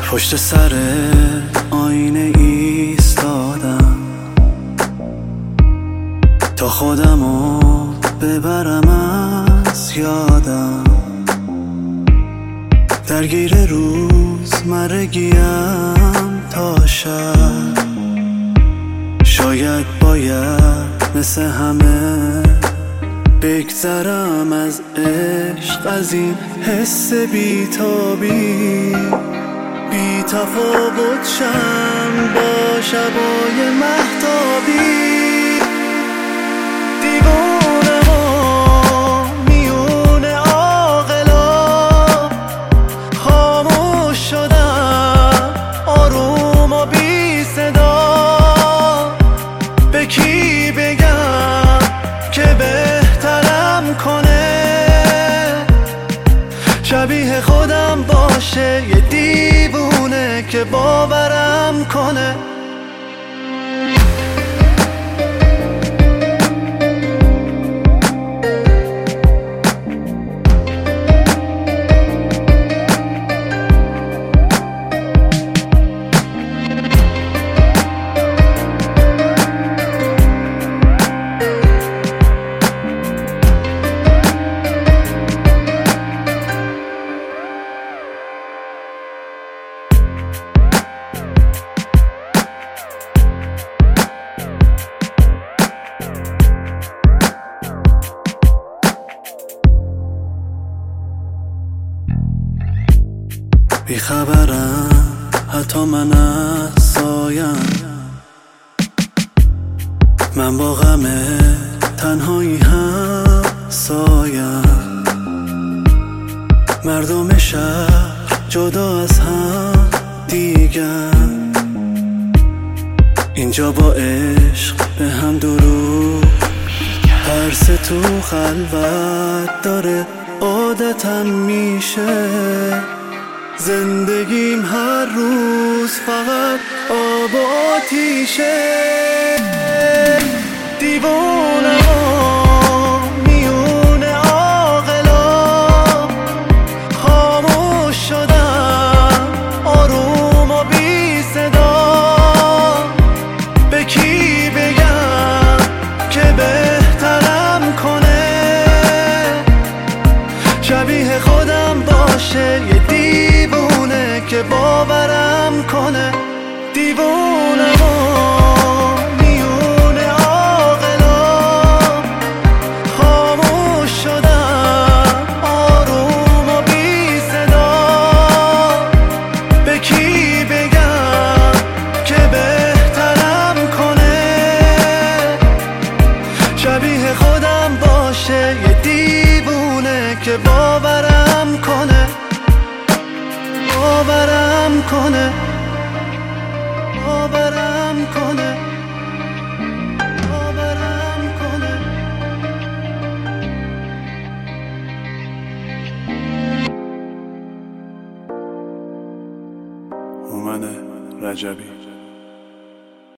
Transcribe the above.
پشت سر آینه ایستادم تا خودمو ببرم از یادم، درگیر روزمرگیم تا شب. شاید باید مثل همه بگذرم از عشق، از این حس بی‌تابی، بی تفاوت شم با شبای مهتابی. دیوونم و میون عاقلا خاموش شدم، آروم و بی صدا. به کی بگم که بهترم کنه، شبیه خودم باشه، یه دیوونه که باورم کنه. بیخبرم حتی من از سایم، من با غم تنهایی هم سایم. مردم شهر جدا از هم دیگن، اینجا با عشق به هم دروغ. ترس تو خلوت داره عادتم میشه، زندگیم هر روز فقط آب و آتیشه. دیوونم و میون عاقلا خاموش شدم، آروم و بی صدا. به کی بگم که بهترم کنه، شبیه خودم باشه، یه دیوونه که باورم کنه. دیوونم و میون عاقلا خاموش شدم، آروم و بی صدا. به کی بگم که بهترم کنه، شبیه خودم باشه، یه دیوونه که باورم کنه، باورم کنه، باورم کنه، باورم کنه. هومن رجبی.